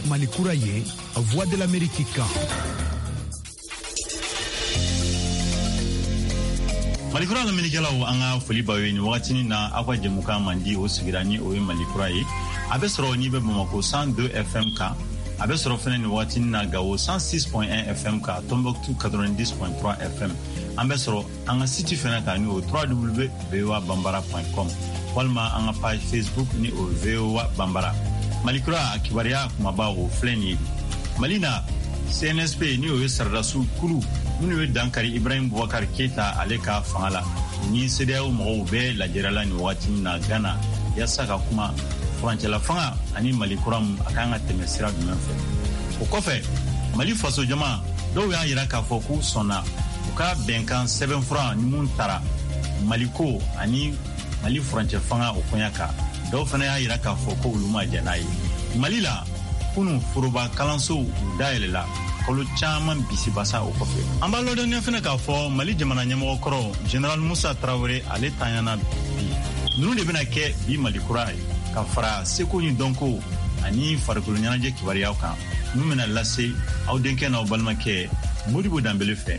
Malikura ye, Voix de l'Amérique kan. Malikura l'Amérique anga foli bawe ni wakati na akwa jemuka mandi o sigirani o Malikura ye. Abe soro ni be Bamako 102 FM ka. Abe soro fene ni wakati na Gao 106.1 FM ka. Tombouctou 90.3 FM. Abe soro anga site fene ka ni o www.voabambara.com. Walma anga page Facebook ni o VOA Bambara. Malikura akibaria kumaba o fleni. Malina CNSP ni o Sardasu Kulu. Munu dankari Ibrahim Boubacar Keita aleka fangala. Ni CEDEAO mo be la jerala ni wakati na Ghana. Yasaka kuma Franchela fanga ani Malikura akanga temesira du menfe. Okofe Mali faso jama do ya yira ka foku sona. Uka benkan 7 francs ni muntara. Maliko ani Mali Franchela fanga okonyaka. Do fana ya yira ka foku uluma janai. Malila kunu furuba kalanso daelela. Kolo chaman bisi basa okofe. Ambalo de nefena ka fo Mali jamana nyamo koro General Moussa Traoré ale tanyana bi. Nunu de bena ke bi Malikura ka fara seko ni donko ani farkulu nyanaje kibariya kan. Nu mena lase aw denke na balma ke Modibo Dambele fe.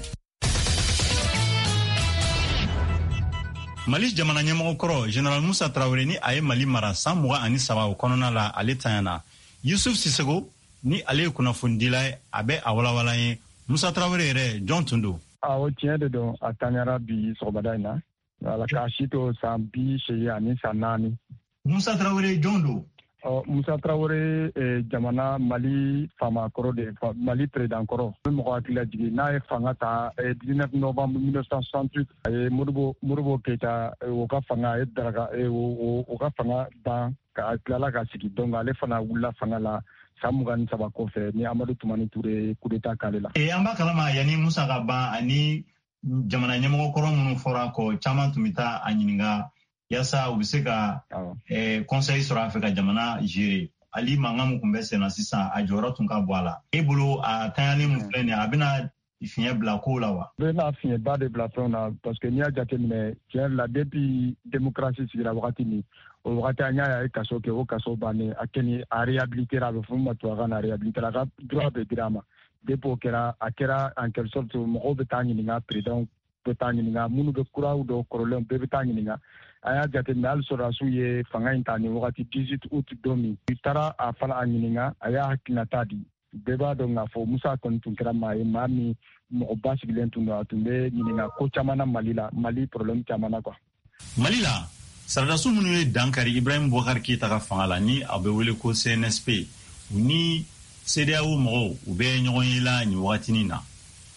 Mali jamana nyamo koro General Moussa Traoré ni aye Mali mara samuwa ani sawa okonona la ale tanyana. Yusuf Sisego ni ale kuna fundila abe awala ye Moussa Traoré re John Tundo o tiɲɛ de don a tanyara bi sɔgɔmada in na ala ka sito san 8 ani san 4 Moussa Traoré John do Moussa Traoré jamana Mali fama kɔrɔ de Mali président kɔrɔ mɔgɔ hakili jigi n'a ye fanga ta 19 novembre 1968 a ye Modibo Keita o ka fanga ye daraka o ka fanga ban ka tilala ka sigi donc ale fana wula fanga la Samugan saba kɔfɛ ni Amadou Toumani Touré coup d'état k'ale la. An b'a kalama yani Moussa ka ban ani jamana ɲɛmɔgɔ kɔrɔ minnu fɔra kɔ caman tun bɛ taa a ɲininka yasa u bɛ se ka conseil sɔrɔ a fɛ ka jamana gérer. Ali mankan min tun bɛ sen na sisan a jɔyɔrɔ tun ka bɔ a la. E bolo a tanyalen min filɛ nin ye a bɛna fiɲɛ bila kow la wa? A bɛna fiɲɛba de bila fɛnw na parce que n'i y'a jateminɛ tiɲɛ la depuis démocratie sigira wagati min o wagati an y'a ye kaso kɛ o kaso bannen a kɛni a réhabilité a bɛ fɔ min ma tubabukan na réhabilité a ka droit bɛ dira a ma depuis o kɛra a kɛra en quelque sorte mɔgɔw bɛ taa ɲininka président bɛ taa ɲininka minnu bɛ kuraw dɔw kɔrɔlenw bɛɛ bɛ taa ɲininka an y'a jateminɛ hali sɔrɔdasiw ye fanga in ta nin wagati 18 août don min i taara a fana a ɲininka a y'a hakilinata di bɛɛ b'a dɔn k'a fɔ Moussa kɔni tun kɛra maa ye maa min mɔgɔ ba sigilen tun don a tun bɛ ɲininka ko caman na Mali la Mali problème caman na quoi. Mali la Sardasu minnu ye dankari Ibrahim Boubacar Keita ka fanga la ni a bɛ wele ko CNSP u ni CEDEAO mɔgɔw u bɛ ɲɔgɔn ye la nin wagatinin na.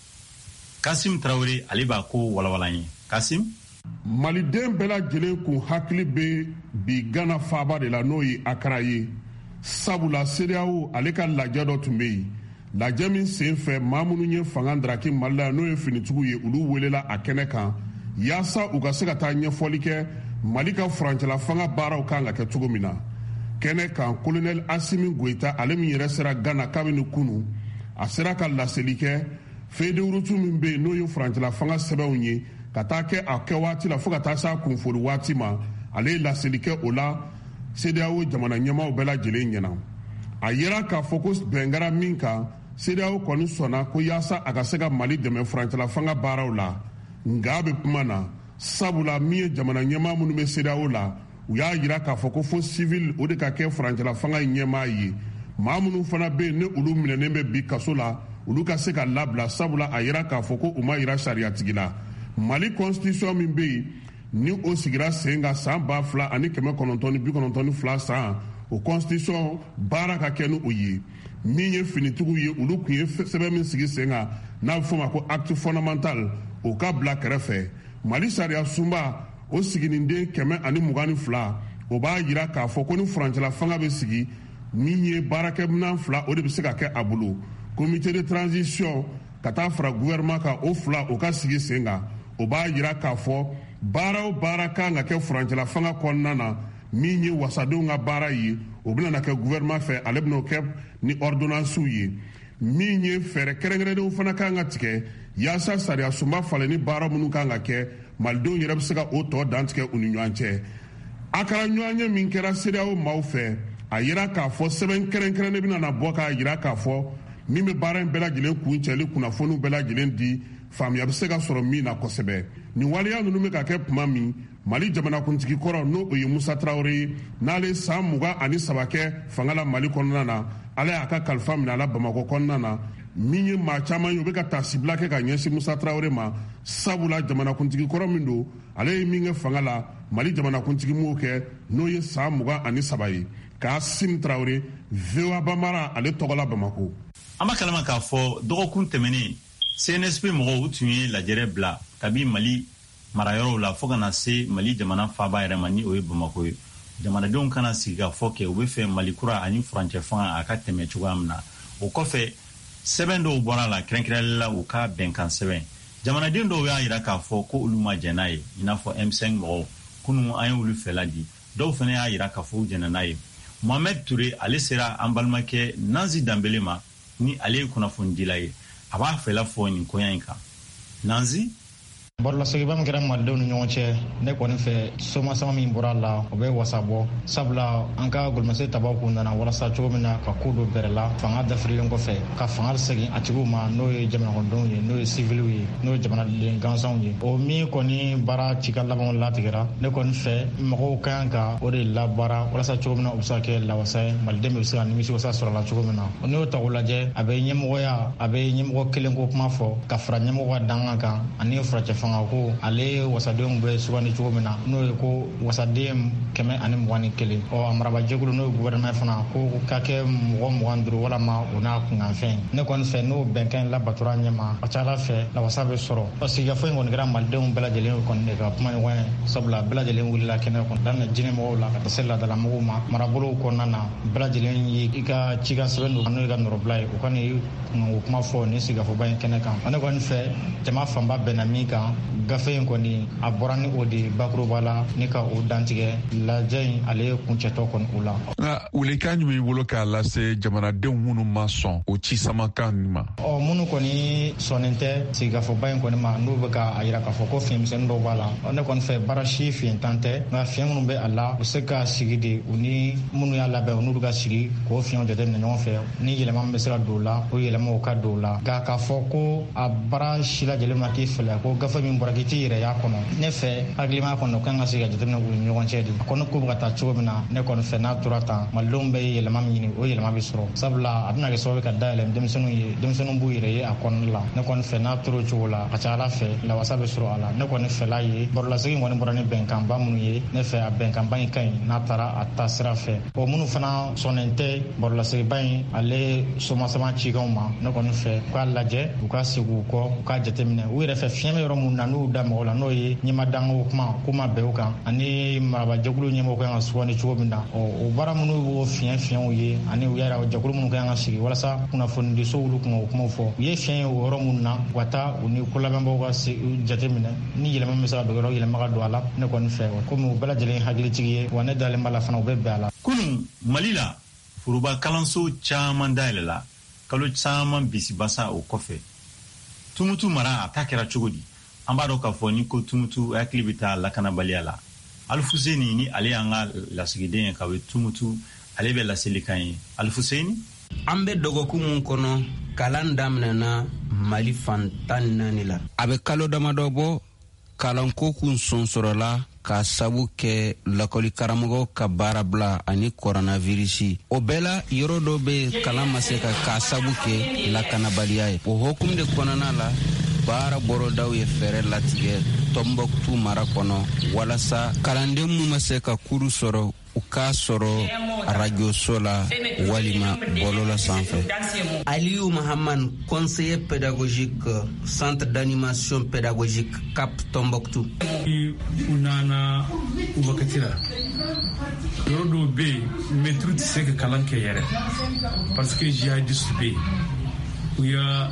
Kasim Traoré ale b'a ko walawala ye. Kasim Maliden bɛɛ lajɛlen kun hakili bɛ bi Ghana faaba de la n'o ye Accra ye. Sabula CEDEAO ale ka lajɛ dɔ tun bɛ yen. Lajɛ min sen fɛ maa minnu ye fanga ndaraki Mali la n'o ye finitigiw ye olu welela a kɛnɛ kan yaasa u ka se ka taa ɲɛfɔli kɛ Mali ka furancɛla fanga baaraw kan ka kɛ cogo min na. Kɛnɛ kan colonel Assimi Goïta ale min yɛrɛ sera Ghana kabini kunu a sera ka laseli kɛ feuille min bɛ yen n'o ye furancɛla fanga sɛbɛnw ye ka taa kɛ a kɛ waati la fo ka taa s'a kunfoli waati ma ale ye laseli kɛ o la CEDEAO jamana ɲɛmaaw bɛɛ lajɛlen ɲɛna. A yera k'a fɔ ko bɛnkɛra min kan CEDEAO kɔni sɔnna ko yaasa a ka se ka Mali dɛmɛ furancɛla fanga baaraw la nka a bɛ kuma na sabula min ye jamana ɲɛmaa minnu bɛ CEDEAO la u y'a yira k'a fɔ ko fo civil o de ka kɛ furancɛla fanga in ɲɛmaa ye maa minnu fana bɛ yen ni olu minɛnen bɛ bi kaso la olu ka se ka labila sabula a yira k'a fɔ ko u ma yira sariyatigi la. Mali constitution min bɛ yen ni o sigira sen kan san 1992 san o constitution baara ka kɛ ni o ye min ye finitigiw ye olu kun ye sɛbɛn min sigi sen kan n'a bɛ fɔ ma ko acte fondamental o ka bila kɛrɛfɛ. Mali sariya sunba o sigininden 122 o b'a yira k'a fɔ ko ni furancɛla fanga bɛ sigi min ye baarakɛminɛn 2 o de bɛ se ka kɛ a bolo comité de transition ka taa fara gouvernement kan o 2 o ka sigi sen kan o b'a yira k'a fɔ baara o baara kan ka kɛ furancɛla fanga kɔnɔna na min ye wasadenw ka baara ye o bɛna kɛ gouvernement fɛ ale bɛna o kɛ ni ordonnance ye min ye fɛɛrɛ kɛrɛnkɛrɛnlenw fana kan ka tigɛ yaasa sariya sunba falenni baara minnu kan ka kɛ malidenw yɛrɛ bɛ se ka o tɔ dantigɛ u ni ɲɔgɔn cɛ. A kɛra ɲɔgɔn ye min kɛra CEDEAO maaw fɛ a yira k'a fɔ sɛbɛn kɛrɛnkɛrɛnnen bɛna na bɔ k'a yira k'a fɔ min bɛ baara in bɛɛ lajɛlen kun cɛli kunnafoniw bɛɛ lajɛlen di faamuya bɛ se ka sɔrɔ min na kosɛbɛ. nin waleya ninnu bɛ ka kɛ tuma min Mali jamanakuntigi kɔrɔ n'o ye Musa Traoré ye n'ale san 23 kɛ fanga la Mali kɔnɔna na ale y'a ka kalifa minɛ a la Bamakɔ kɔnɔna na min ye maa caman ye o bɛ ka taasibila kɛ ka ɲɛsin Musa Traoré ma sabula jamanakuntigi kɔrɔ min don ale ye min kɛ fanga la Mali jamanakuntigi m'o kɛ n'o ye san 23 ye. Kassim Traoré, VOA Bambara ale tɔgɔ la Bamako. An b'a kalama k'a fɔ dɔgɔkun tɛmɛnen CNSP mɔgɔw u tun ye lajɛrɛ bila kabi Mali marayɔrɔw la fo kana se Mali jamana faaba yɛrɛ ma ni o ye Bamako ye. Jamanadenw kana sigi ka fɔ kɛ u bɛ fɛ Mali kura ani furancɛ fanga a ka tɛmɛ cogoya min na. O kɔfɛ sɛbɛn dɔw bɔra la kɛrɛnkɛrɛnlen la u ka bɛnkan sɛbɛn. Jamanaden dɔw y'a yira k'a fɔ ko olu ma jɛn n'a ye i n'a fɔ M5 mɔgɔw kunun an ye olu fɛla di dɔw fana y'a yira k'a fɔ u jɛnna n'a ye. Mohamed Touré ale sera an balimakɛ Nanzi Dambele ma ni ale ye kunnafonidila ye a b'a fɛla fɔ nin koɲa in kan. Nanzi Bɔrɔlasegin min kɛra malidenw ni ɲɔgɔn cɛ ne kɔni fɛ somasama min bɔra a la o bɛ wasa bɔ sabula an ka golomase tabaw kun nana walasa cogo min na ka ko dɔ bɛrɛ la fanga dafirilen kɔfɛ ka fanga segin a tigiw ma n'o ye jamanadenw ye n'o ye civiliw ye n'o ye jamanaden gansanw ye o min kɔni baara cika labanw latigɛra ne kɔni fɛ mɔgɔw ka kan ka o de labaara walasa cogo min na u bɛ se ka kɛ lawasa ye maliden bɛ se ka nimisi wasa sɔrɔ la cogo min na n'i y'o ta k'o lajɛ a bɛ ɲɛmɔgɔya a bɛ ɲɛmɔgɔ kelen ko kuma fɔ ka fara ɲɛmɔgɔ ka dangan kan ani furacɛ fanga ko ale wasadenw bɛ sugandi cogo min na n'o ye ko wasaden 121 a marabajɛkulu n'o ye gouvernement fana ko ka kɛ mɔgɔ 25 walama o n'a kunkanfɛn ne kɔni fɛ n'o bɛnkan labatora ɲɛma a ca Ala fɛ lawasa bɛ sɔrɔ parce que yafɔ in kɔni kɛra malidenw bɛɛ lajɛlen kɔni de ka kuma ɲɔgɔn ye sabula bɛɛ lajɛlen wulila kɛnɛ kɔnɔ daminɛ jinɛ mɔgɔw la ka taa se ladala mɔgɔw ma marabolow kɔnɔna na bɛɛ lajɛlen ye i ka cikan sɛbɛn don n'o ye ka nɔrɔbila ye o kɔni ye kunkanko kuma fɔ nin sigikafɔba in kɛnɛ kan ne kɔni fɛ jama fanba bɛnna min kan gafe in kɔni a bɔra ni o de bakuruba la ni ka o dantigɛ lajɛ in ale ye kuncɛtɔ kɔni o la. Nka welekan jumɛn b'i bolo k'a lase jamanadenw minnu ma sɔn o ci samakan nin ma. Minnu kɔni sɔnnen tɛ sigikafɔba in kɔni ma n'u bɛ k'a yira k'a fɔ ko fiɲɛmisɛnnin dɔw b'a la ne kɔni fɛ baara si fiɲɛtan tɛ nka fiɲɛ minnu bɛ a la u bɛ se ka sigi de u ni minnu y'a labɛn u n'u bɛ ka sigi k'o fiɲɛw jateminɛ ɲɔgɔn fɛ ni yɛlɛma min bɛ se ka don o la o yɛlɛmaw ka don o la nka k'a fɔ ko a baara si lajɛlen ma k'i fɛlɛ ko gafe min bɔra k'i t'i yɛrɛ y'a kɔnɔ ne fɛ hakilima kɔnɔ kan ka se ka jateminɛ u ni ɲɔgɔn cɛ de a kɔni ko bɛ ka taa cogo min na ne kɔni fɛ n'a tora tan malidenw bɛ yɛlɛma min ɲini o yɛlɛma bɛ sɔrɔ sabula a bɛna kɛ sababu ka dayɛlɛ denmisɛnninw b'u yɛrɛ ye a kɔnɔna la ne kɔni fɛ n'a tora o cogo la a ka ca Ala fɛ lawasa bɛ sɔrɔ a la ne kɔni fɛla ye barolasegin kɔni bɔra ni bɛnkanba minnu ye ne fɛ a bɛnkanba in ka ɲi n'a taara a taa sira fɛ minnu fana sɔnnen tɛ barolaseginba in ale somasama cikanw ma ne kɔni fɛ u k'a lajɛ u ka segin u kɔ u k'a jateminɛ u yɛrɛ fɛ fiɲɛ bɛ yɔrɔ minnu na n'u da mɔgɔ la n'o ye ɲɛmadangaw ko ma bɛn o kan ani marabajɛkulu ɲɛmɔgɔ kan ka sugandi cogo min na o baara minnu y'o fiɲɛw ye ani u yɛrɛ jɛkulu minnu kan ka sigi walasa kunnafonidiso olu kun o kumaw fɔ u ye fiɲɛ ye o yɔrɔ minnu na u ka taa u ni kolabɛnbaw ka jateminɛ ni yɛlɛma bɛ se ka don yɔrɔ yɛlɛma ka don a la ne kɔni fɛ komi u bɛɛ lajɛlen hakilitigi ye wa ne dalen b'a la fana u bɛ bɛn a la. Kunun Mali la foroba kalanso caman dayɛlɛla kalo caman bisibasa o kɔfɛ Tumutu mara a ta kɛra cogo di an b'a dɔn k'a fɔ ni ko Tumutu hakili bɛ taa lakanabaliya la Alfuseni ni ale y'an ka lasigiden ye ka bɛ Tumutu ale bɛ laselikan ye Alfuseni an bɛ dɔgɔkun min kɔnɔ kalan daminɛna Mali fan 14 la a bɛ kalo damadɔ bɔ kalanko kun sɔnsɔrɔla ka sabu kɛ lakɔli karamɔgɔw ka baara bila ani coronavirus o bɛɛ la yɔrɔ dɔ bɛ kalan ma se ka sabu kɛ lakanabaliya ye o hukumu de kɔnɔna la baara bɔrɔdaw ye fɛɛrɛ latigɛ Tombouctou mara kɔnɔ walasa kalanden minnu ma se ka kuru sɔrɔ u k'a sɔrɔ radioso la walima bɔlɔlɔ sanfɛ. Aliou Mahaman, conseiller pédagogique, centre d'animation pédagogique CAP Tombouctou. Unana ubakatira yɔrɔ dɔw bɛ yen mɛtiri tɛ se ka kalan kɛ yɛrɛ parce que jihadistes bɛ yen u y'a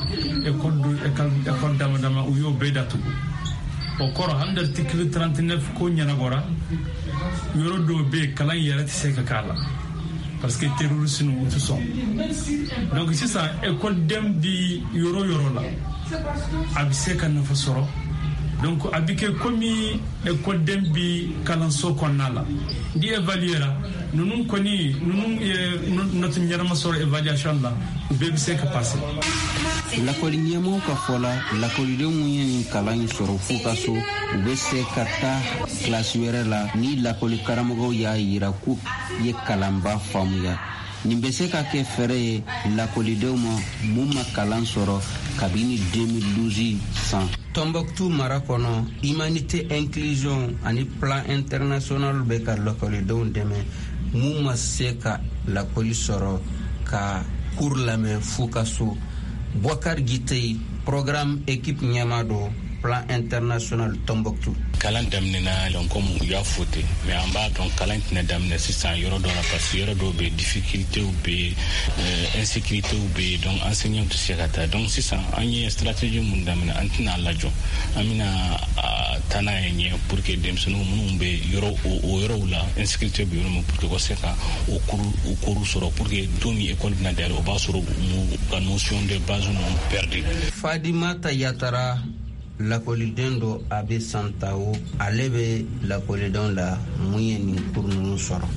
école dama dama u y'o bɛɛ datugu o kɔrɔ an article 39 ko ɲɛnabɔra yɔrɔ dɔw bɛ yen kalan yɛrɛ tɛ se ka k'a la parce que terroriste ninnu tɛ sɔn donc sisan école den bi yɔrɔ la a bɛ se ka nafa sɔrɔ donc abike komi école dembi kalanso konnala di évaluera nunun koni nunun notre ñarama soro évaluation la be se ka passer lakoli ɲɛmɔgɔw ka fɔ la lakɔlidenw ye nin kalan sɔrɔ f'u ka so u be se ka taa kilasi wɛrɛ la ni lakɔli karamɔgɔw y'a yira k'u ye kalanba faamuya. nin be se ka kɛ fɛrɛ ye lakɔlidenw ma mun ma kalan sɔrɔ kabini 2012 san. Tombouctou mara kɔnɔ humanité inclusion ani plan international be ka lakɔlidenw dɛmɛ mun ma se ka lakɔli sɔrɔ ka cours lamɛn f'u ka so. Bouakar Guitey, programme équipe Nyamado, plan international Tombouctou. Kalan damnena l'onkom ya fote mais en bas donc kalan tina damne sisan yoro do la parce yoro do be difficulté ou be insécurité ou be donc enseignant to sekata donc sisan anye stratégie mun damne antina lajo amina tana yenye pour que dem sunu mun be yoro o yoro la insécurité be yoro pour que ko seka o kuru soro pour que domi école na der o ba soro mu ka notion de base non perdu. Fadima Tayatara lakɔliden dɔ a be santawo ale be lakɔliden la mun ye nin cours ninnu sɔrɔ.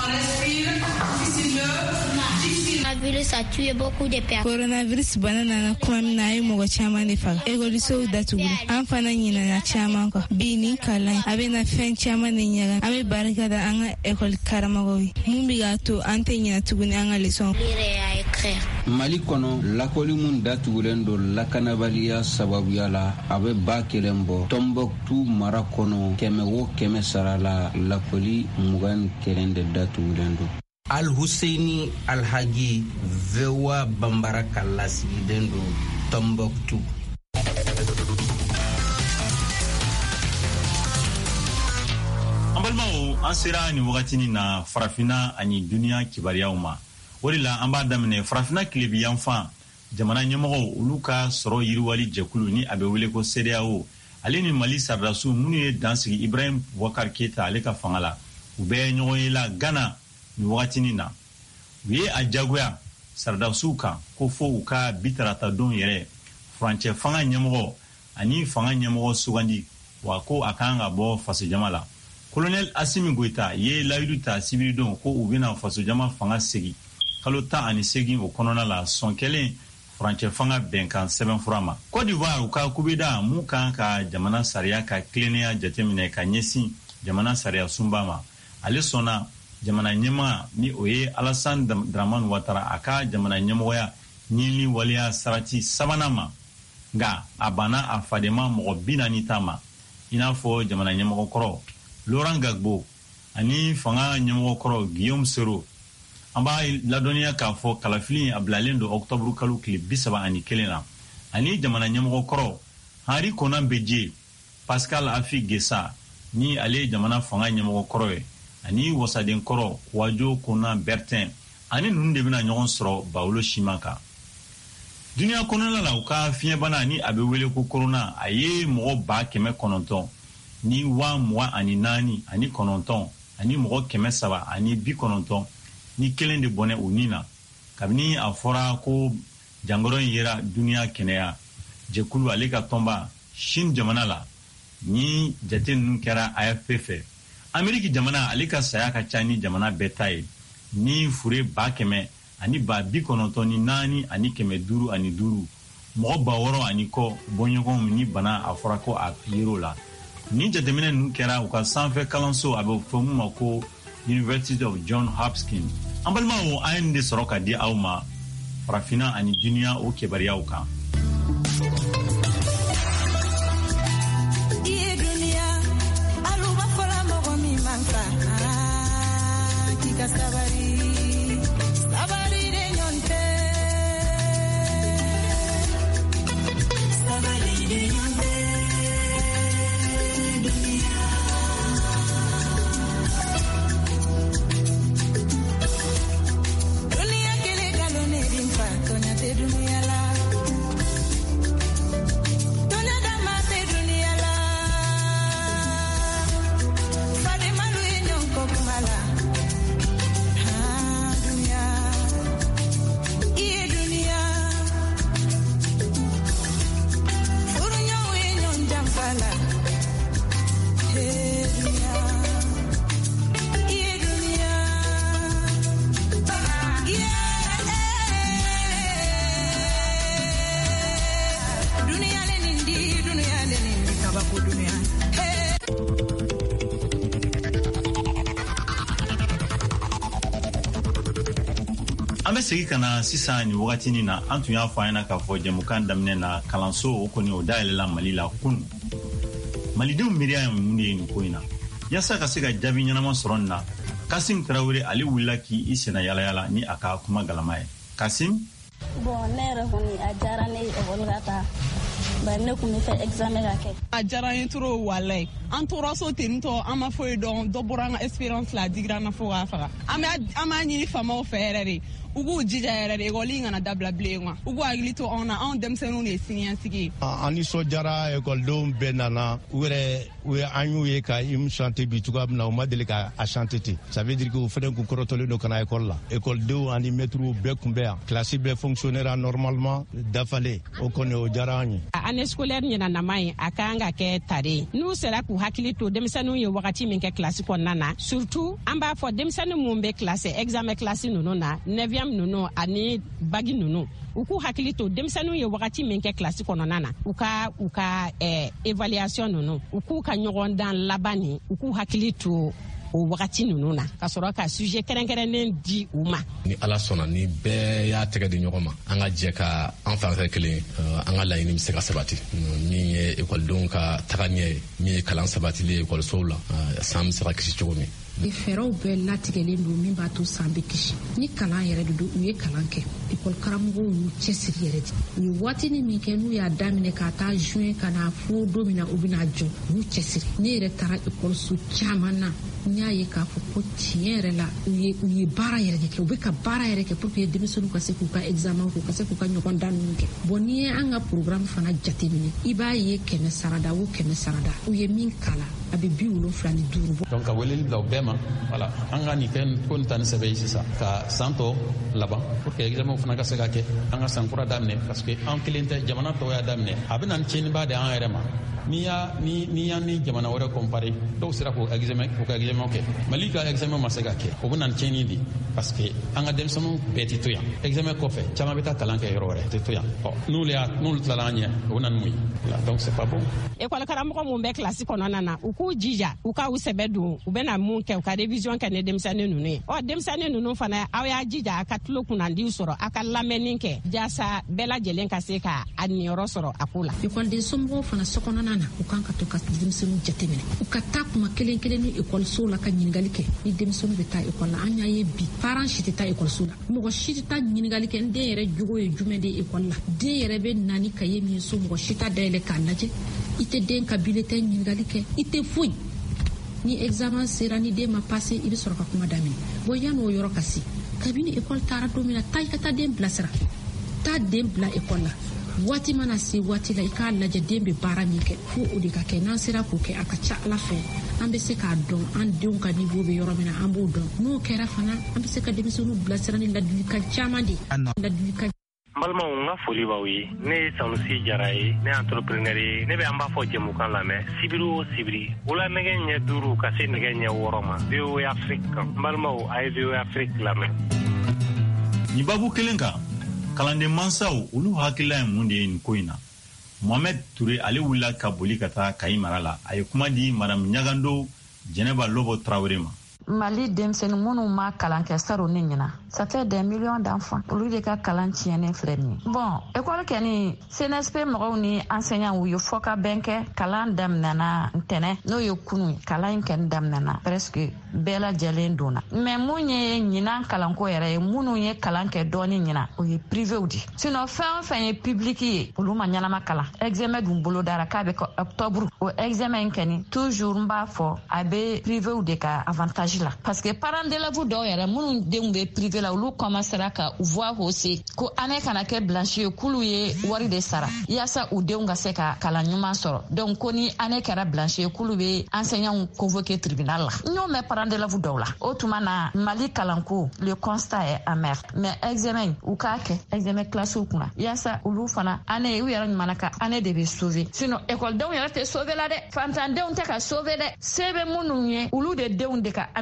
Coronavirus a tué beaucoup de personnes. Coronavirus bana nana kuma min na a ye mɔgɔ caman de faga. Ekɔlisow datugula an fana ɲinana caman kɔ. Bi nin kalan a bena fɛn caman de ɲaga. An be barika da an ka ekɔli karamɔgɔw ye mun be k'a to an tɛ ɲina tuguni an ka leçon. Mali kɔnɔ lakɔli mun datugulen do lakanabaliya sababuya la a be ba kelen bɔ. Tombouctou mara kɔnɔ 100 sara la lakɔli 21 de datugulen do. Al Husseini Alhaji Vewa Bambara kalasiden do Tombouctou. An balimaw an sera ni wagatini na farafina ani duniya kibariyaw ma. O de la an b'a daminɛ farafina kilebiyanfan jamana ɲɛmɔgɔw olu ka sɔrɔ yiriwali jɛkulu ni a bɛ wele ko CEDEAO ale ni Mali saridasiw minnu ye dansigi Ibrahim Boubacar Keita ale ka fanga la u bɛ ɲɔgɔn ye la Ghana ni wagatini na u ye a jagoya saridasiw kan ko fo u ka bitarata don yɛrɛ furancɛ fanga ɲɛmɔgɔ ani fanga ɲɛmɔgɔ sugandi wa ko a kan ka bɔ fasojama la. Colonel Assimi Goïta ye layidu ta sibiridon ko u bɛna fasojama fanga segi kalo 18 o kɔnɔna la sɔn kelen furancɛ fanga bɛnkan sɛbɛnfura ma. Côte d'Ivoire u ka kubeda mun kan ka jamana sariya ka tilennenya jateminɛ ka ɲɛsin jamana sariya sunba ma. Ale sɔnna jamana ɲɛmaa ni o ye Alassane Dramane Ouattara a ka jamana ɲɛmɔgɔya ɲinili waleya sarati sabanan ma nka a banna a fadema mɔgɔ 40 ta ma i n'a fɔ jamana ɲɛmɔgɔ kɔrɔ Laurent Gbagbo ani fanga ɲɛmɔgɔ kɔrɔ Guillaume Soro. An b'a ladɔnniya k'a fɔ kalafili a bilalen do octobre kalo tile 31 na ani jamana ɲɛmɔgɔ kɔrɔ Henri Konan Bedie, Pascal Afi Gessa ni ale jamana fanga ɲɛmɔgɔ kɔrɔ ye ani wasaden kɔrɔ Wajo Konan Bertin ani ninnu de bɛna ɲɔgɔn sɔrɔ Bawolo Siman kan. Duniya kɔnɔna la u ka fiɲɛbana ni a bɛ wele ko corona a ye mɔgɔ 900 ni 24 ani 9 ani mɔgɔ 300 ani 90 ni kelen de bɔnɛ u nin na kabini a fɔra ko jangɔrɔ in yera duniya kɛnɛya jɛkulu ale ka tɔnba Chine jamana la ni jate ninnu kɛra AFP fɛ. Ameriki jamana ale ka saya ka ca ni jamana bɛɛ ta ye ni fure 100 ani 94 ani 555 mɔgɔ 600 ani kɔ bɔɲɔgɔnw ni bana a fɔra ko a yer'o la. Ni jateminɛ ninnu kɛra u ka sanfɛ kalanso a bɛ fɔ mun ma ko University of Johns Hopkins. An balimaw an ye nin de sɔrɔ ka di aw ma farafina ani duniya o kebariyaw kan. an bɛ segi kana sisan ni wagatinin na an tun y'a fɔ an ɲɛna k'a fɔ jɛmukan daminɛ na kalanso o kɔni o dayɛlɛla Mali la kunu. Malidenw miiriya ye mun de ye nin ko in na yaasa ka se ka jaabi ɲɛnama sɔrɔ nin na Kasim Tarawele ale wulila k'i sɛnɛ yalayala ni a ka kuma galama ye. Kasim? Bon ne yɛrɛ kɔni a diyara ne ye ekɔli ka taa bari ne kun bɛ fɛ examen ka kɛ. A diyara n ye trop walayi an tora so ten tɔ an ma foyi dɔn dɔ bɔra an ka experience la a digira an na fo k'a faga an b'a ɲini faamaw fɛ yɛrɛ de u b'u jija yɛrɛ de ekɔli in kana dabila bilen quoi u b'u hakili to anw na anw denmisɛnninw de ye siniɲɛsigi ye. An nisɔndiyara ekɔlidenw bɛɛ nana u ye an y'u ye ka hymne chanter bi cogoya min na u ma deli ka a chanter ten ça veut dire que u fɛnɛ kun kɔrɔtɔlen don ka na ekɔli la ekɔlidenw ani maîtres bɛɛ kun bɛ yan classe bɛɛ fonctionnera normalement dafalen o kɔni o diyara an ye. Année scolaire ɲɛnanama in a kan ka kɛ tare n'u sera k'u hakili to denmisɛnninw ye wagati min kɛ classe kɔnɔna na surtout an b'a fɔ denmisɛnnin mun bɛ classe examen classe ninnu na 9e ninnu ani bagi ninnu u k'u hakili to denmisɛnninw ye wagati min kɛ classe kɔnɔna na u ka évaluation ninnu u k'u ka ɲɔgɔndan laban nin u k'u hakili to o wagati ninnu na ka sɔrɔ ka sujet kɛrɛnkɛrɛnnen di u ma. Ni ala sɔnna ni bɛɛ y'a tɛgɛ di ɲɔgɔn ma an ka jɛ ka an fɛn kelen an ka laɲini bɛ se ka sabati min ye ekɔlidenw ka tagaɲɛ ye min ye kalan sabatilen ye ekɔlisow la san bɛ se ka kisi cogo min. Fɛɛrɛw bɛɛ latigɛlen don min b'a to san bɛ kisi ni kalan yɛrɛ de don u ye kalan kɛ ekɔli karamɔgɔw y'u cɛsiri yɛrɛ de u ye waatinin min kɛ n'u y'a daminɛ ka taa juin ka na fo don min na u bɛna jɔ u y'u cɛsiri ne yɛrɛ taara ekɔliso caman na n y'a ye k'a fɔ ko tiɲɛ yɛrɛ la u ye baara yɛrɛ de kɛ u bɛ ka baara yɛrɛ kɛ pour que denmisɛnninw ka se k'u ka examen k'u ka se k'u ka ɲɔgɔndan ninnu kɛ bon n'i ye an ka programme fana jateminɛ i b'a ye 100 sarada o 100 sarada u ye min kala a bɛ 75 bɔ. Donc ka weleli bila u bɛɛ ma voilà an ka nin kɛ ko nin ta ni sɛbɛn ye sisan ka san tɔ laban pour que examen fana ka se ka kɛ an ka san kura daminɛ parce que an kelen tɛ jamana tɔw y'a daminɛ a bɛ na ni tiɲɛniba de an yɛrɛ ma n'i y'a ni jamana wɛrɛ comparer dɔw sera k'o ka examen kɛ Mali ka examen ma se ka kɛ o bɛ na ni tiɲɛni de parce que an ka denmisɛnninw bɛɛ tɛ to yan examen kɔfɛ caman bɛ taa kalan kɛ yɔrɔ wɛrɛ tɛ to yan n'olu tilala an ɲɛ o bɛ na ni mun ye donc c'est pas bon. École karamɔgɔ mun bɛ classe kɔnɔna na u k'u jija u ka u sɛbɛ don u bɛ na mun kɛ u ka révision kɛ ni denmisɛnnin ninnu ye denmisɛnnin ninnu fana aw y'a jija a ka tulo kunnandiw sɔrɔ a ka lamɛnni kɛ jaasa bɛɛ lajɛlen ka se ka a niyɔrɔ sɔrɔ a ko la. Ekɔliden somɔgɔw fana sokɔnɔna na u kan ka to ka denmisɛnninw jateminɛ u ka taa kuma kelen kelen ni ekɔlisow la ka ɲininkali kɛ ni denmisɛnninw bɛ taa ekɔli la an y'a ye bi parents si tɛ taa ekɔliso la mɔgɔ si tɛ taa ɲininkali kɛ n den yɛrɛ jogo ye jumɛn de ye ekɔli la den yɛrɛ bɛ na ni kaye min so mɔgɔ si t'a dayɛlɛ k'a lajɛ i tɛ den ka bulletin ɲininkali kɛ i tɛ foyi ni examen sera ni den ma passé i bɛ sɔrɔ ka kuma daminɛ bon yan'o yɔrɔ ka se kabini ekɔli taara don min na taa i ka taa den bilasira taa den bila ekɔli la waati mana se waati la i k'a lajɛ den bɛ baara min kɛ fo o de ka kɛ n'an sera k'o kɛ a ka ca ala fɛ an bɛ se k'a dɔn an denw ka niveau bɛ yɔrɔ min na an b'o dɔn n'o kɛra fana an bɛ se ka denmisɛnninw bilasira ni ladilikan caman de ladilikan. N balimaw n ka foli b'aw ye ne ye Sanusi Jara ye ne ye entrepreneur ye ne bɛ an b'a fɔ jɛmukan lamɛn sibiri o sibiri wula nɛgɛ ɲɛ 5 ka se nɛgɛ ɲɛ 6 ma VOA Afrique kan n balimaw a ye VOA Afrique lamɛn. Ni babu kelen kan kalanden mansaw olu hakilila ye mun de ye nin ko in na Mohamed Touré ale wulila ka boli ka taa Kayi mara la a ye kuma di Madame Ɲagando Jɛnɛba Lobo Traoré ma. Mali denmisɛnnin minnu ma kalan kɛ saro ne ɲina ça fait des millions d'enfants olu de ka kalan tiɲɛnen filɛ nin ye bon école kɛ ni CNSP mɔgɔw ni enseignants u ye fɔ ka bɛn kɛ kalan daminɛna ntɛnɛ n'o ye kunu kalan in kɛni daminɛna presque bɛɛ lajɛlen donna mais mun ye ɲinan kalanko yɛrɛ ye minnu ye kalan kɛ dɔɔni ɲina o ye privéw di sinon fɛn o fɛn ye public ye olu ma ɲanama kalan examen dun bolo dara k'a bɛ kɛ octobre o examen in kɛni toujours n b'a fɔ a bɛ privéw de ka avantage la parce que parents d'élèves dɔw yɛrɛ minnu denw bɛ privé la olu commencera ka voix hausser ko année kana kɛ blanche ye k'olu ye wari de sara yaasa u denw ka se ka kalan ɲuman sɔrɔ donc ko ni année kɛra blanche ye k'olu bɛ enseignants convoquer tribunal la n y'o mɛn parents d'élèves dɔw la o tuma na Mali kalanko le constat est amer mais examen u k'a kɛ examen classew kunna yaasa olu fana année u yɛrɛ ɲuman ka année de bɛ sauver sinon école denw yɛrɛ tɛ sauver la dɛ fantandenw tɛ ka sauver dɛ se bɛ minnu ye olu de denw de ka année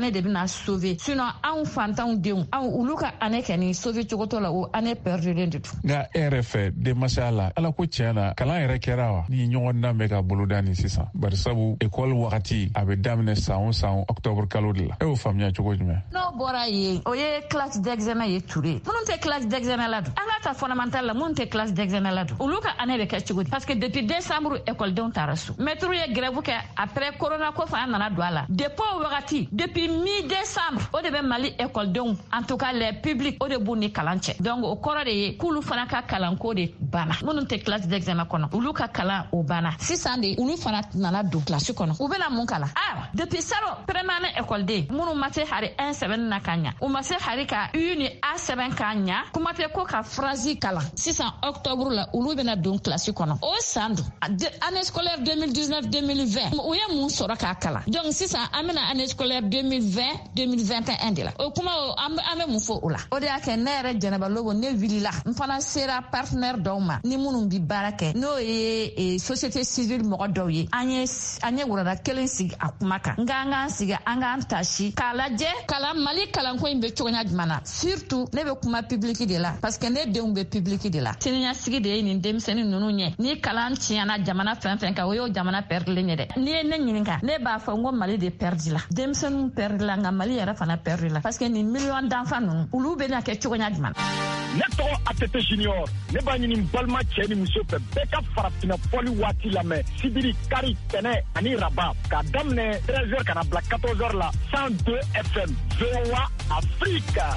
année de bina sauver sinon anw fantanw denw anw ulu ka année kɛ ni sauver cogoto la o année perdulen de tout nga RF de masala ala ko tiana kalan yɛrɛ kɛra wa ni ɲɔgɔn dan bɛ ka boloda ni sisan bari sabu école wagati a bɛ daminɛ san octobre kalo de la e y'o faamuya cogo jumɛn n'o bɔra ye o ye classe d'examen ye ture minnu tɛ classe d'examen la dun an ka ta fondamental la minnu tɛ classe d'examen la dun olu ka année bɛ kɛ cogo di parce que depuis décembre écoledenw taara so maître ye grève kɛ après corona ko fa nana don a la depuis o wagati depuis mi-décembre o de bɛ Mali écoledenw en tout cas les publics o de b'u ni kalan cɛ donc o kɔrɔ de ye k'olu fana ka kalanko de banna minnu tɛ classe d'examen kɔnɔ olu ka kalan o banna sisan de olu fana nana don classe kɔnɔ u bɛna mun kalan depuis saro première écoleden minnu ma se hari 1 sɛbɛnni na ka ɲa u ma se hari ka U ni A sɛbɛn ka ɲa kuma tɛ ko ka phrase kalan sisan octobre la olu bɛna don classe kɔnɔ o san don année scolaire 2019-2020 u ye mun sɔrɔ k'a kalan donc sisan an bɛna année scolaire 2020-2021 de la o kuma an bɛ mun fɔ o la o de y'a kɛ ne yɛrɛ Jɛnɛba Lobo ne wulila n fana sera partenaire dɔw ma ni minnu bi baara kɛ n'o ye société civile mɔgɔ dɔw ye an ye wurada kelen sigi a kuma kan nka an k'an sigi an k'an tasi k'a lajɛ Mali kalanko in bɛ cogoya jumɛn na surtout ne bɛ kuma public de la parce que ne denw bɛ public de la siniɲɛsigi de ye nin denmisɛnnin ninnu ɲɛ ni kalan tiɲɛna jamana fɛn fɛn kan o y'o jamana perdilen ye dɛ n'i ye ne ɲininka ne b'a fɔ n ko Mali de perdi la denmisɛnninw perdi la nka Mali yɛrɛ fana perdi la parce que nin million d'enfants ninnu olu bɛ na kɛ cogoya jumɛn ne tɔgɔ ATT Junior ne b'a ɲini balima cɛ ni muso fɛ bɛɛ ka farafinna fɔli waati lamɛn sibiri kari tɛnɛ ani raba k'a daminɛ 13h kana bila 14h la 102 FM VOA Africa.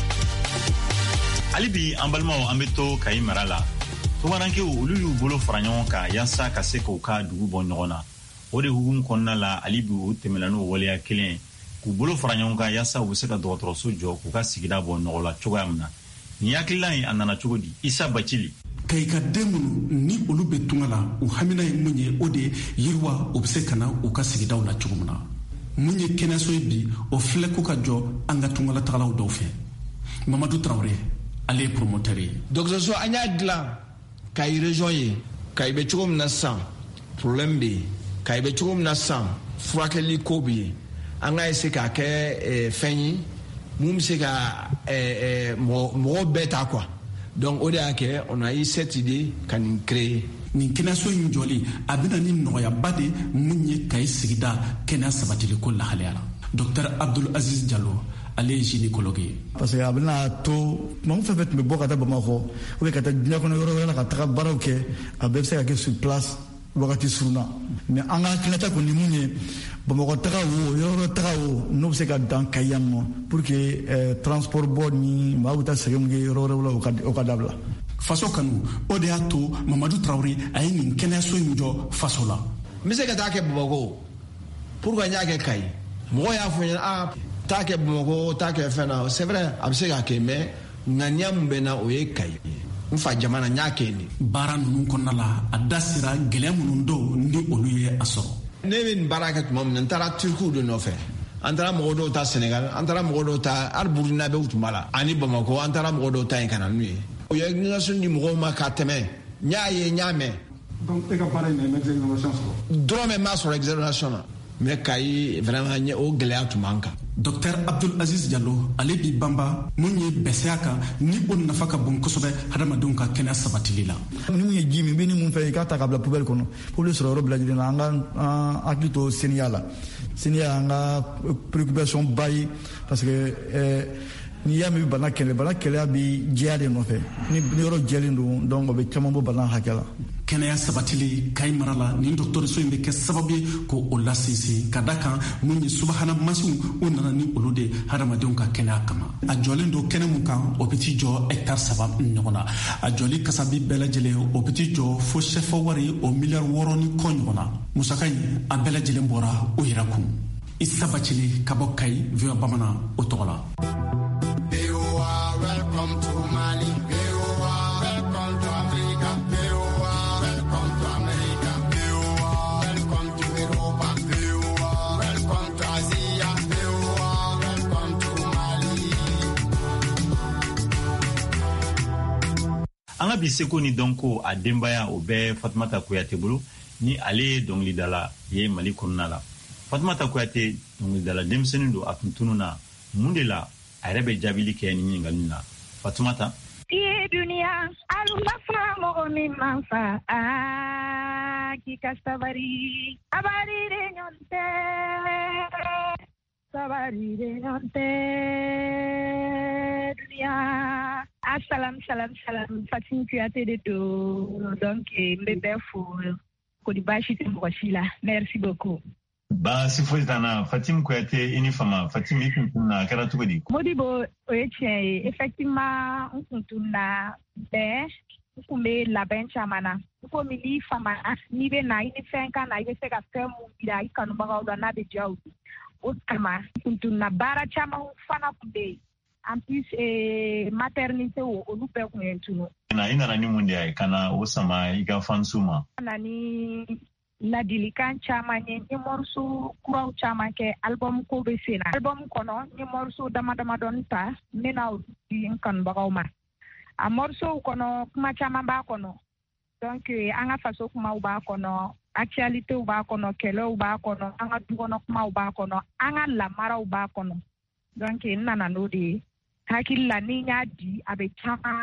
hali bi an balimaw an bɛ to Kayi mara la tunkarankew olu y'u bolo fara ɲɔgɔn kan yaasa ka se k'u ka dugu bɔ ɲɔgɔn na o de hukumu kɔnɔna la hali bi u tɛmɛna n'o waleya kelen ye k'u bolo fara ɲɔgɔn kan yaasa u bɛ se ka dɔgɔtɔrɔso jɔ k'u ka sigida bɔ nɔgɔ la cogoya min na ni hakilila in a nana cogo di Isa Bacili Kayi ka den minnu ni olu bɛ tunga la u hamina ye mun ye o de yiriwa u bɛ se ka na u ka sigidaw la cogo min na mun ye kɛnɛso ye bi o filɛ ko ka jɔ an ka tungala tagalaw dɔw fɛ Mamadu Traoré ale ye promoteur ye dɔgɔtɔrɔso an y'a dilan Kayi région ye Kayi bɛ cogo min na sisan problème bɛ yen Kayi bɛ cogo min na sisan furakɛli ko bɛ yen an ka essayer k'a kɛ fɛn ye mun bɛ se ka mɔgɔw bɛɛ ta quoi donc o de y'a kɛ on a eu cette idée ka nin créer nin kɛnɛso in jɔli a bɛna ni nɔgɔyaba de mun ye Kayi sigida kɛnɛya sabatili ko lahalaya la Dr Abdul Aziz Diallo ale ye gynécologue ye parce que a bɛna to mɔgɔ fɛn fɛn tun bɛ bɔ ka taa Bamakɔ ou bien ka taa diɲɛ kɔnɔ yɔrɔ wɛrɛ la ka taga baaraw kɛ a bɛɛ bɛ se ka kɛ sur place wagati surunna mais an ka hakilinata kɔni mun ye Bamakɔ taga o yɔrɔ taga o n'o bɛ se ka dan Kayi yan nɔ pour que transport bɔ ni maa bɛ taa sɛgɛn min kɛ yɔrɔ wɛrɛw la o ka dabila faso kanu o de y'a to Mamadu Traoré a ye nin kɛnɛyaso in jɔ faso la n bɛ se ka taa kɛ Bamakɔ pourquoi n y'a kɛ Kayi mɔgɔ y'a fɔ n ɲɛna taa kɛ Bamakɔ taa kɛ fɛn na c'est vrai a bɛ se ka kɛ mais ŋaniya min bɛ na o ye Kayi n fa jamana n y'a kɛ nin baara ninnu kɔnɔna la a da sera gɛlɛya minnu dɔw ni olu ye a sɔrɔ ne bɛ nin baara kɛ tuma min na n taara Turkiw de nɔfɛ an taara mɔgɔ dɔw ta Sénégal an taara mɔgɔ dɔw ta hali Burukina bɛɛ tun b'a la ani Bamakɔ an taara mɔgɔ dɔw ta yen ka na n'u ye o ye ɲɛsin di mɔgɔw ma ka tɛmɛ n y'a ye n y'a mɛn donc e ka baara in na exonération sɔrɔ dɔrɔmɛ m'a sɔrɔ exonération na mais Kayi vraiment o gɛlɛya tun b'an kan Dr Abdul Aziz Diallo ale bi banba mun ye bɛsɛya kan ni o nafa ka bon kosɛbɛ hadamadenw ka kɛnɛya sabatili la ni mun ye ji min bɛ ni mun fɛ i k'a ta ka bila poubelle kɔnɔ poubelle sɔrɔ yɔrɔ bɛɛ lajɛlen na an ka hakili to seniya la seniya an ka préoccupation ba ye parce que n'i y'a mɛn bana kɛlɛya bi jɛya de nɔfɛ ni yɔrɔ jɛlen don donc o bɛ caman bɔ bana hakɛ la kɛnɛya sabatili Kayi mara la nin dɔgɔtɔrɔso in bɛ kɛ sababu ye k'o lasinsin ka da kan mun ye subahana mansinw o nana ni olu de hadamadenw ka kɛnɛya kama a jɔlen don kɛnɛ mun kan o bɛ t'i jɔ hectare 3 ɲɔgɔn na a jɔli kasabi bɛɛ lajɛlen o bɛ t'i jɔ fo sɛfɛ wari o miliyari 6 ni kɔ ɲɔgɔn na musaka in a bɛɛ lajɛlen bɔra o yɛrɛ kun Isa Bacili ka bɔ Kayi VOA Bamanan o tɔgɔ la an ka bi seko ni dɔnko a denbaya o bɛɛ Fatumata Kuyate bolo ni ale ye dɔnkilidala ye Mali kɔnɔna la Fatumata Kouyaté dala denmisɛnnin don a tun tununa mun de la a yɛrɛ bɛ jaabili kɛ ni ɲininkali la. Fatumata Iye dunia alumafa mɔgɔ min man fa k'i ka sabari abari de ɲɔgɔn tɛ sabari de ɲɔgɔn tɛ dunia. Salam Fatim Kouyaté de do donc n bɛ bɛɛ fo ko di baasi tɛ mɔgɔ si la. Merci beaucoup. Baasi foyi t'an Fatim Kouyaté i ni fama. Fatim i kun tununa a kɛra cogo di? Modibo o ye tiɲɛ ye effectivement n kun tununa bɛɛ n kun bɛ labɛn caman na komi n'i famana n'i bɛ na i ni fɛn ka na i bɛ se ka fɛn mun jira i kanubagaw la n'a bɛ diya u ye o kama n kun tununa baara caman fana kun bɛ yen en plus maternité olu bɛɛ kun ye n tunu. I nana ni mun de ye ka na o sama i ka fansu ma? Na ni ladilikan caman ye n ye morceau kuraw caman kɛ album ko bɛ sen na album kɔnɔ n ye morceau dama dɔɔni ta n bɛna o di n kanubagaw ma a morceau kɔnɔ kuma caman b'a kɔnɔ donc an ka faso kumaw b'a kɔnɔ actualitéw b'a kɔnɔ kɛlɛw b'a kɔnɔ an ka dukɔnɔ kumaw b'a kɔnɔ an ka lamaraw b'a kɔnɔ donc n nana n'o de ye hakili la ni n y'a di a bɛ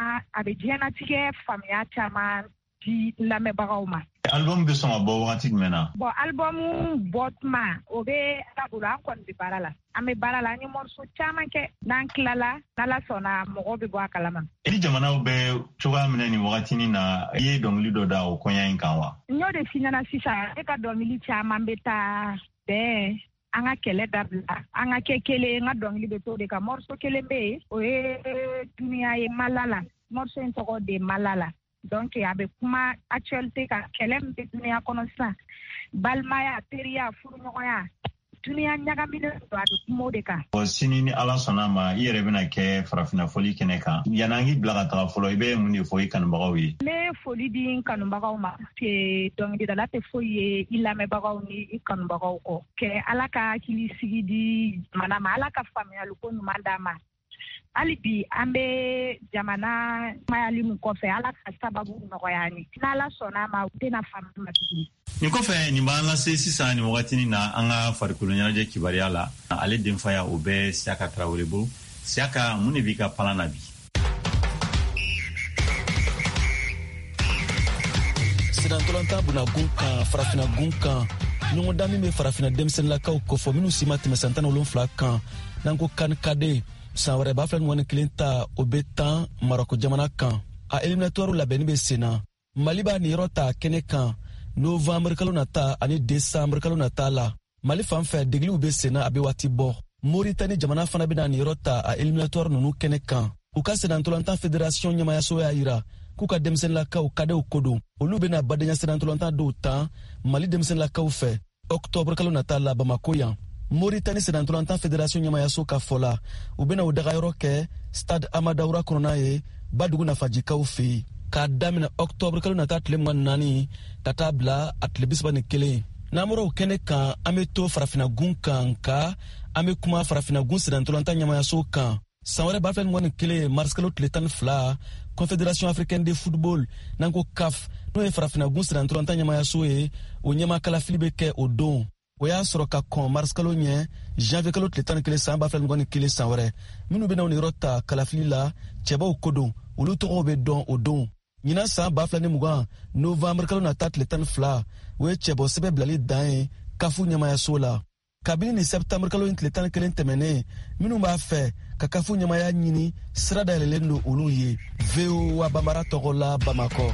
diɲɛnatigɛ faamuya caman di lamɛnbagaw ma. Album bɛ sɔn ka bɔ wagati jumɛn na? Bon album bɔ tuma o bɛ ala bolo an kɔni bɛ baara la an bɛ baara la an ye morceau caman kɛ n'an tilala n'ala sɔnna mɔgɔw bɛ bɔ a kalama. Ni jamanaw bɛ cogoya minɛ nin wagatinin na i ye dɔnkili dɔ da o kɔɲɔ in kan wa? N y'o de f'i ɲɛna sisan e ka dɔnkili caman bɛ taa bɛn an ka kɛlɛ dabila an ka kɛ kelen n ka dɔnkili bɛ to de kan morceau kelen bɛ yen o ye duniya ye Malala morceau in tɔgɔ de Malala. Donc a bɛ kuma actualité kan kɛlɛ min bɛ duniya kɔnɔ sisan balimaya teriya furuɲɔgɔnya duniya ɲagaminen don a bɛ kuma o de kan. Sini ni ala sɔnna ma i yɛrɛ bɛna kɛ farafina fɔli kɛnɛ kan yan'an k'i bila ka taga fɔlɔ i bɛ mun de fɔ i kanubagaw ye? N bɛ foli di n kanubagaw ma dɔnkilidala tɛ foyi ye i lamɛnbagaw ni i kanubagaw kɔ kɛ ala ka hakili sigi di jamana ma ala ka faamuyaliko ɲuman d'a ma. Hali bi an bɛ jamana mayali min kɔfɛ ala ka sababu nɔgɔya ni n'ala sɔnna ma u tɛna faamu ma tuguni. Nin kɔfɛ nin b'an lase sisan nin wagatinin na an ka farikolo ɲɛnajɛ kibaruya la ale denfaya o bɛ Siaka Tarawele bolo. Siaka mun de b'i ka palan na bi? Sidantɔlanta bunagun kan farafinagun kan ɲɔgɔn dan min bɛ farafina denmisɛnninlakaw kɔfɔ minnu si ma tɛmɛ san 17 kan n'an ko kan kade san wɛrɛ b'a filɛ ɲɔgɔn kelen ta o bɛ tan Marɔku jamana kan a éliminatoire labɛnni bɛ sen na Mali b'a nin yɔrɔ ta kɛnɛ kan novembre kalo nata ani décembre kalo nata la Mali fan fɛ degeliw bɛ sen na a bɛ waati bɔ Mauritanie jamana fana bɛna nin yɔrɔ ta a éliminatoire ninnu kɛnɛ kan u ka senatɔlanta fédération ɲɛmayaso y'a yira k'u ka denmisɛnninlakaw kadew ko don olu bɛna badenya senatɔlanta dɔw tan Mali denmisɛnninlakaw fɛ octobre kalo nata la Bamako yan Mauritanie senatɔlanta fédération ɲɛmayaso ka fɔ la u bɛna o dagayɔrɔ kɛ stade Amadawura kɔnɔna ye Badugu nafajikaw fɛ yen k'a daminɛ octobre kalo nata tile 24 ka taa bila a tile 31 n'an bɔra o kɛnɛ kan an bɛ to farafinagun kan ka an bɛ kuma farafinagun senatɔlanta ɲɛmayaso kan san wɛrɛ b'a filɛ 21 mars kalo tile 12 confédération africaine de football n'an ko CAF n'o ye farafinagun senatɔlanta ɲɛmayaso ye o ɲɛma kalafili bɛ kɛ o don o y'a sɔrɔ ka kɔn mars kalo ɲɛ janvier kalo tile 11 san b'a filɛ 21 san wɛrɛ minnu bɛna o ni yɔrɔ ta kalafili la cɛbaw ko don olu tɔgɔw bɛ dɔn o don ɲinan san 2020 novembre kalo nata tile 12 o ye cɛbɔ sɛbɛ bilali dan ye kafu ɲɛmayaso la kabini ni septembre kalo tile 11 tɛmɛnen minnu b'a fɛ ka kafu ɲɛmaya ɲini sira dayɛlɛlen don olu ye VOA Bambara tɔgɔ la Bamakɔ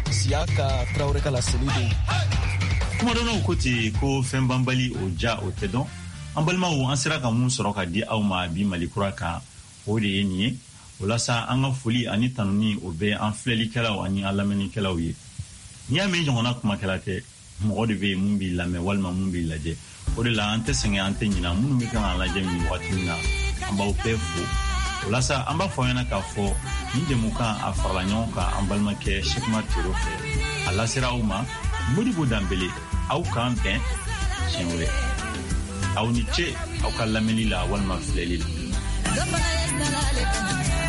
Siaka Tarawele ka laseli don. Kumadɔnnaw ko ten ko fɛn banbali o ja o tɛ dɔn an balimaw an sera ka mun sɔrɔ ka di aw ma bi Mali kura kan o de ye nin ye o la sa an ka foli ani tanuni o bɛ an filɛlikɛlaw ani an lamɛnnikɛlaw ye n'i y'a mɛn ɲɔgɔnna kumakɛla tɛ mɔgɔ de bɛ yen mun b'i lamɛn walima mun b'i lajɛ o de la an tɛ sɛgɛn an tɛ ɲina minnu bɛ kan ka lajɛ nin wagati min na an b'aw bɛɛ fo o la sa an b'a fɔ ɲɛna k'a fɔ nin jɛmukan a farala ɲɔgɔn kan an balimakɛ Sekuma Tero fɛ a lasera aw ma Modibo Danbele aw k'an bɛn tiɲɛ wɛrɛ aw ni ce aw ka lamɛnni la walima filɛli la.